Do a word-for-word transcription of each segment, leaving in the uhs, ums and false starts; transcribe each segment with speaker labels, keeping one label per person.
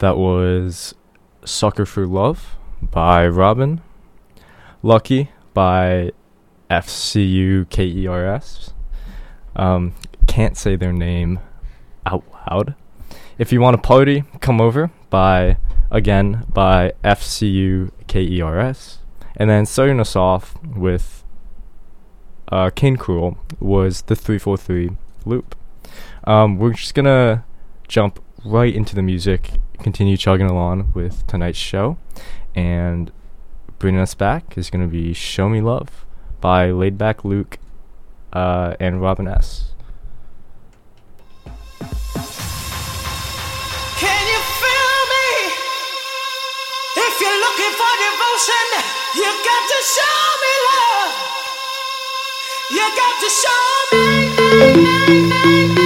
Speaker 1: That was Sucker for Love by Robin. Lucky by F C U K E R S. Um, can't say their name out loud. If you want to party, come over by, again, by F C U K E R S. And then starting us off with uh, King Cruel was the three four three Loop. Um, we're just going to jump right into the music, continue chugging along with tonight's show, and bringing us back is going to be Show Me Love by Laidback Luke uh, and Robin S.
Speaker 2: Can you feel me? If you're looking for devotion, you got to show me love. You got to show me.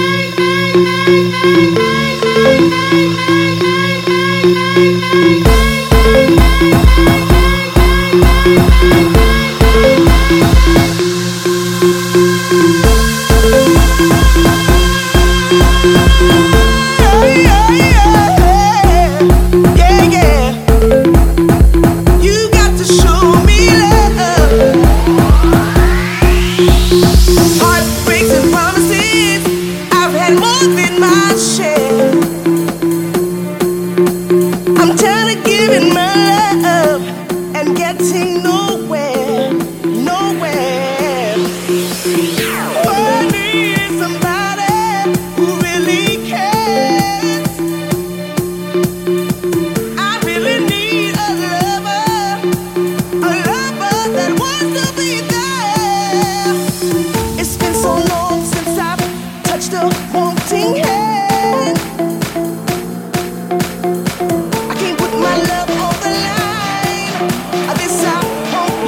Speaker 3: I can't put my love on the line. This I won't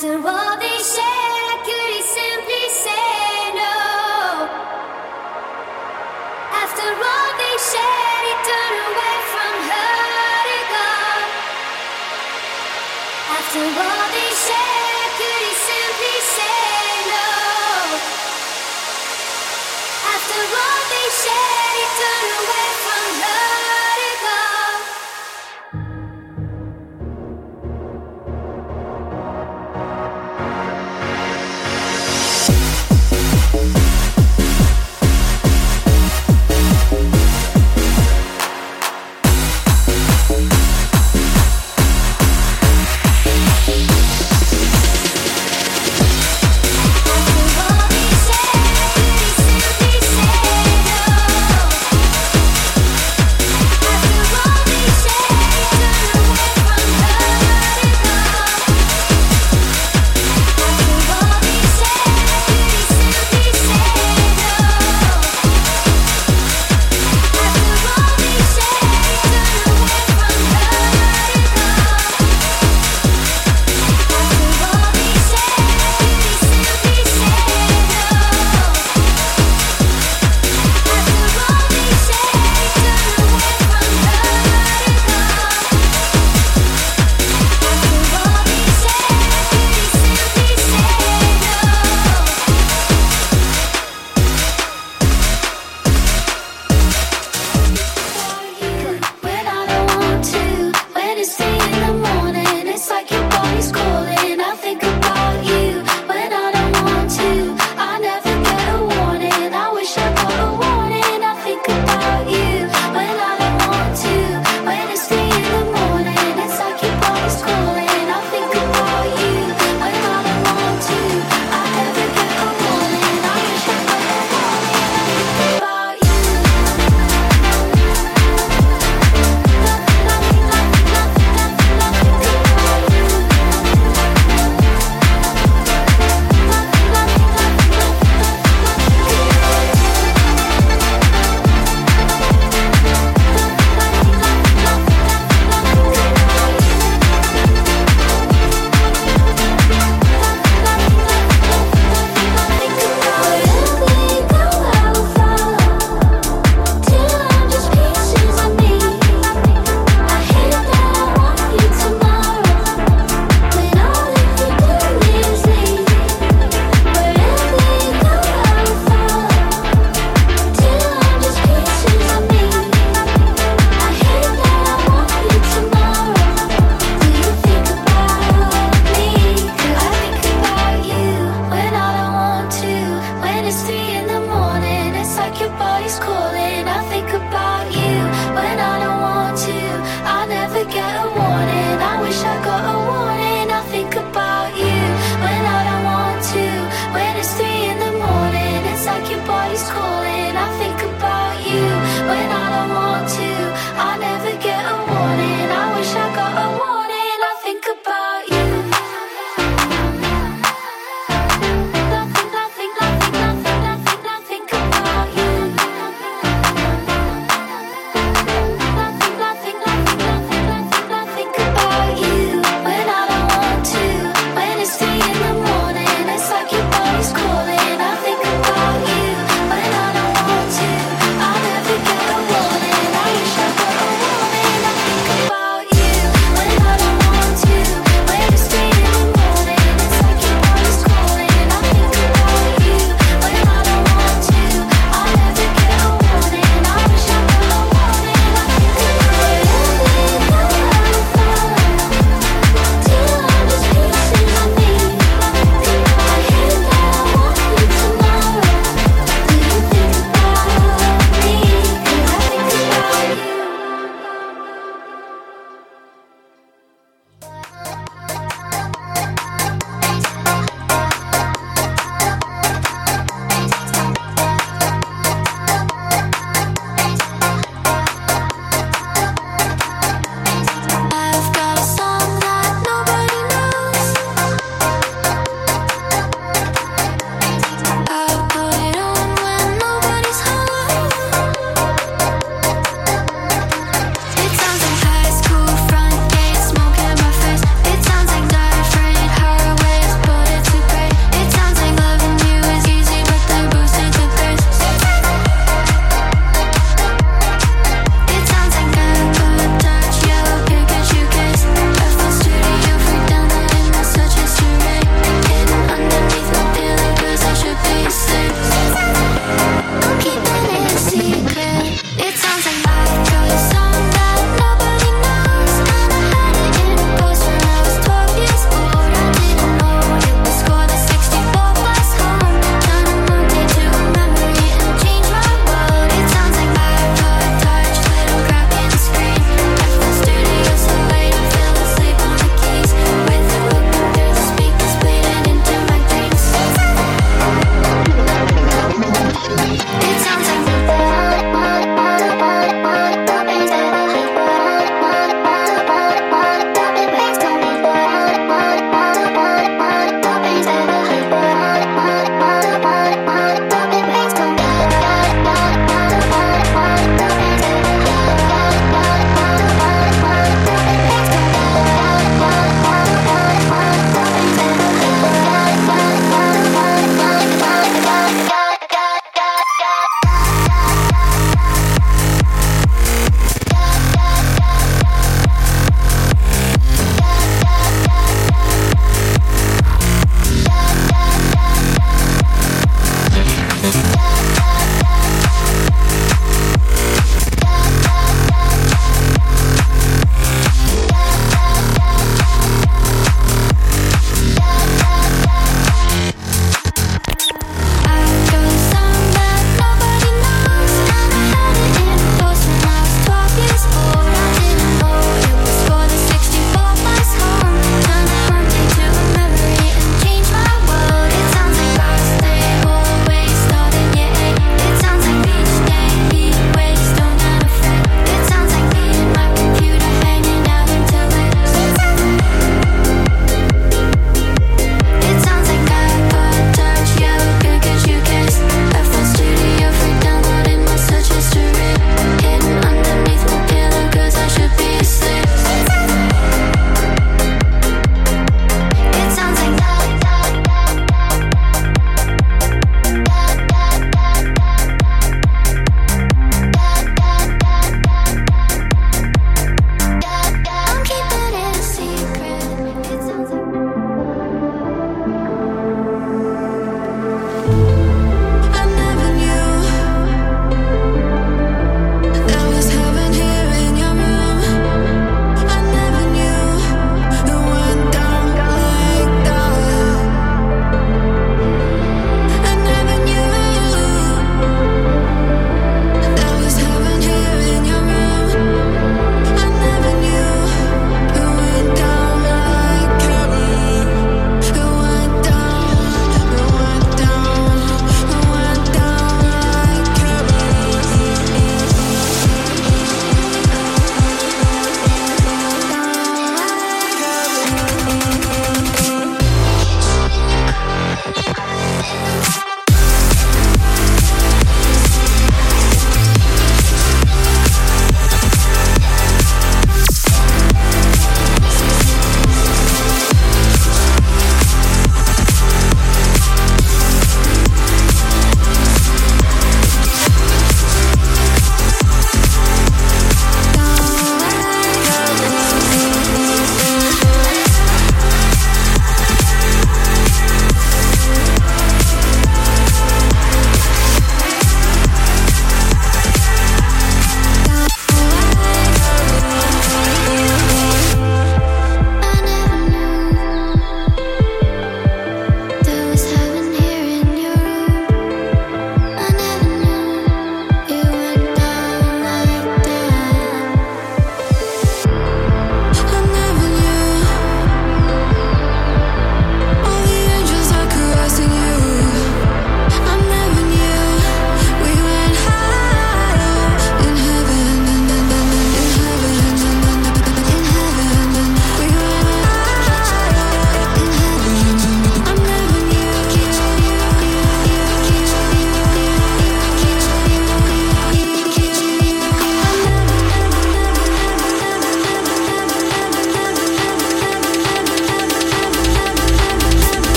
Speaker 3: After all they said, I couldn't simply say no. After all they said, he turned away from her to go. After all they said, I couldn't simply say no. After all they said, he turned away from her to go. After all they said, I couldn't simply say no.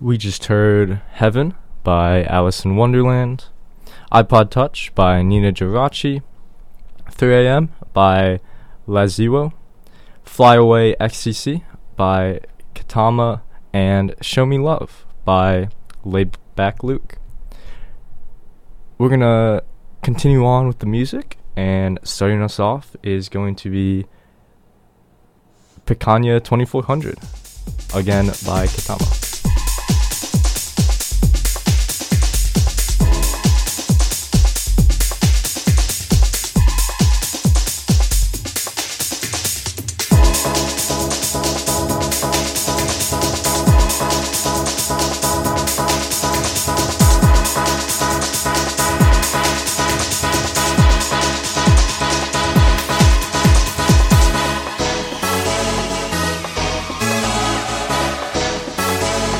Speaker 1: We just heard Heaven by Alice in Wonderland, iPod Touch by Nina Geraci, three A M by Laziwo, Fly Away X C C by Katama, and Show Me Love by Laidback Luke. We're gonna continue on with the music, and starting us off is going to be Picanha twenty-four hundred, again by Katama.
Speaker 3: Thank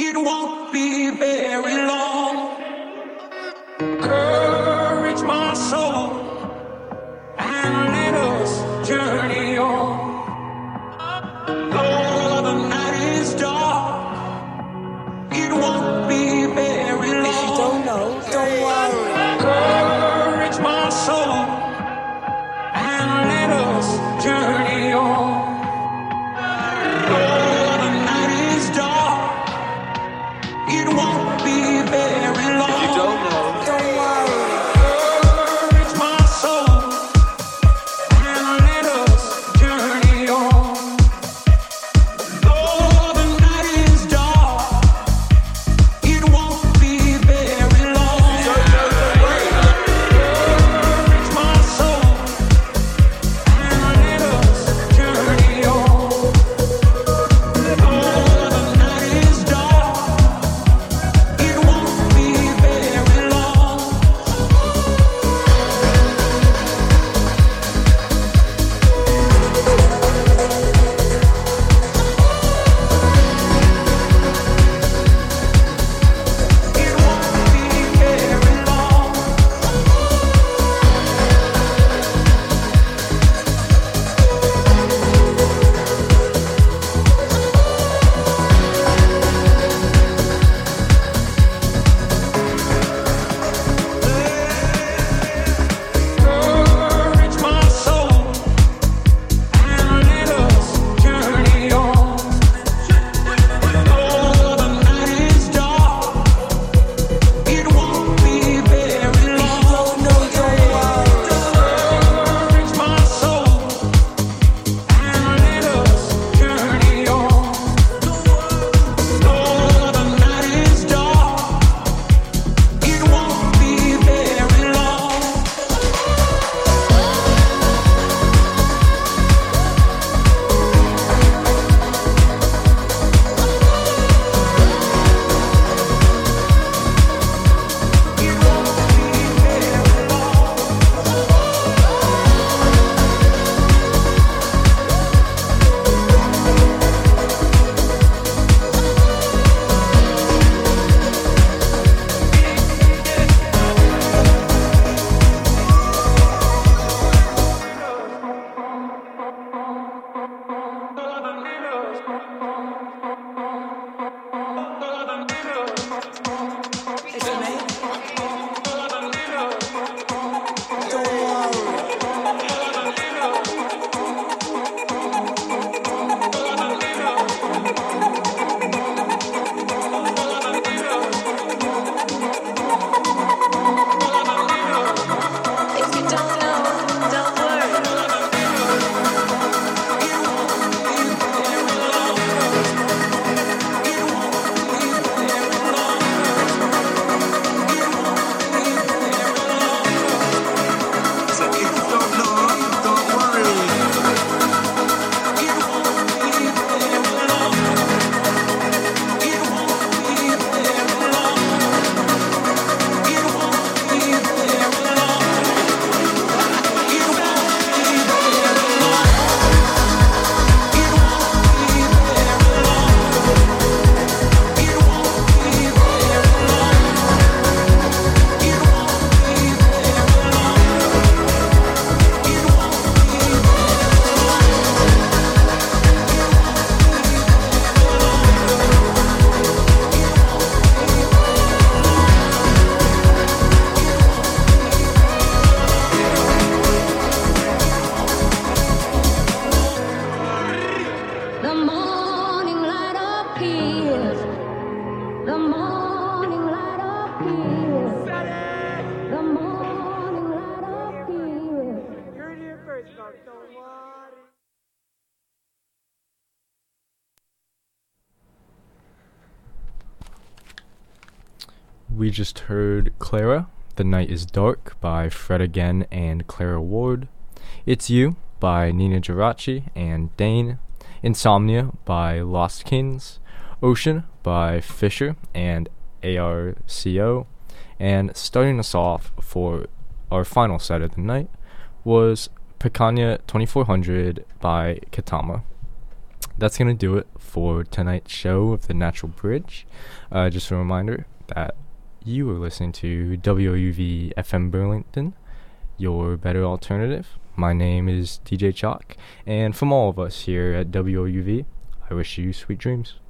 Speaker 2: It won't be very long. Courage, my soul, and let us journey on. Though the night is dark, it won't be very long. If you don't know, don't worry. Courage, my soul, and let us journey on. Though the night is dark, it won't be very long. If you don't know, don't worry. Courage, my soul, and let us journey on. Though the night is dark, it won't be very long. Courage, my soul, and let us journey on. Though the night is dark, it won't be very long. It won't be very long. Courage, my soul, and let us journey on. Though the night is dark, it won't be very long. No, don't worry. Courage, my soul, and let us journey on. Though the night is dark, it won't be very long. It won't be very long. It's me. Don't worry. If you don't know, don't worry. So if you don't know, don't worry. It won't be very long. It won't be very long. It won't be very long. It won't be very long. It won't be very long. It won't be very long. It won't be very long. It won't be
Speaker 3: The morning light appears. The morning light appears. The morning light appears.
Speaker 1: We just heard Clara, The Night is Dark by Fred Again and Clara Ward. It's You by Nina Geraci and Dane. Insomnia by Lost Kings. Ocean by Fisher and A R C O. And starting us off for our final set of the night was Picanha twenty-four hundred by Katama. that's going to do it for tonight's show of The Natural Bridge. Uh, just a reminder that you are listening to W O U V F M Burlington, your better alternative. My name is D J Chalk, and from all of us here at W O U V, I wish you sweet dreams.